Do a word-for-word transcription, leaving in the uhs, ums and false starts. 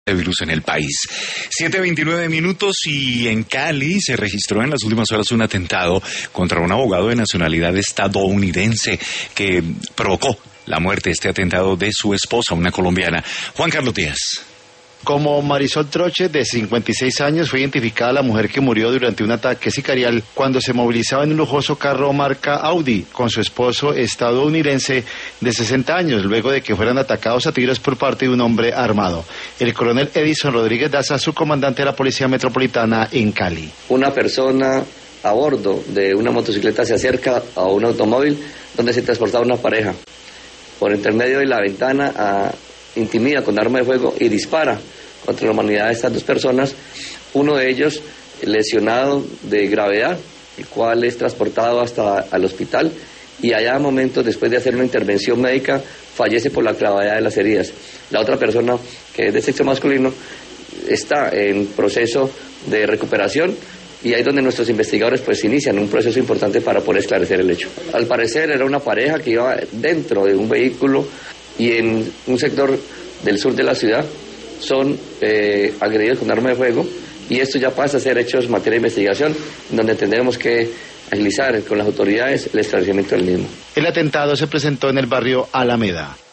de virus en el país. siete veintinueve minutos y en Cali se registró en las últimas horas un atentado contra un abogado de nacionalidad estadounidense que provocó la muerte, este atentado de su esposa, una colombiana. Juan Carlos Díaz. Como Marisol Troche, de cincuenta y seis años, fue identificada la mujer que murió durante un ataque sicarial cuando se movilizaba en un lujoso carro marca Audi con su esposo estadounidense de sesenta años, luego de que fueran atacados a tiros por parte de un hombre armado. El coronel Edison Rodríguez Daza, su comandante de la Policía Metropolitana en Cali. Una persona a bordo de una motocicleta se acerca a un automóvil donde se transportaba una pareja. Por intermedio de la ventana a intimida con arma de fuego y dispara contra la humanidad de estas dos personas, uno de ellos lesionado de gravedad, el cual es transportado hasta el hospital y allá momentos después de hacer una intervención médica fallece por la gravedad de las heridas. La otra persona, que es de sexo masculino, está en proceso de recuperación y ahí es donde nuestros investigadores pues inician un proceso importante para poder esclarecer el hecho. Al parecer era una pareja que iba dentro de un vehículo y en un sector del sur de la ciudad son eh, agredidos con arma de fuego y esto ya pasa a ser hechos materia de investigación, donde tendremos que agilizar con las autoridades el esclarecimiento del mismo. El atentado se presentó en el barrio Alameda.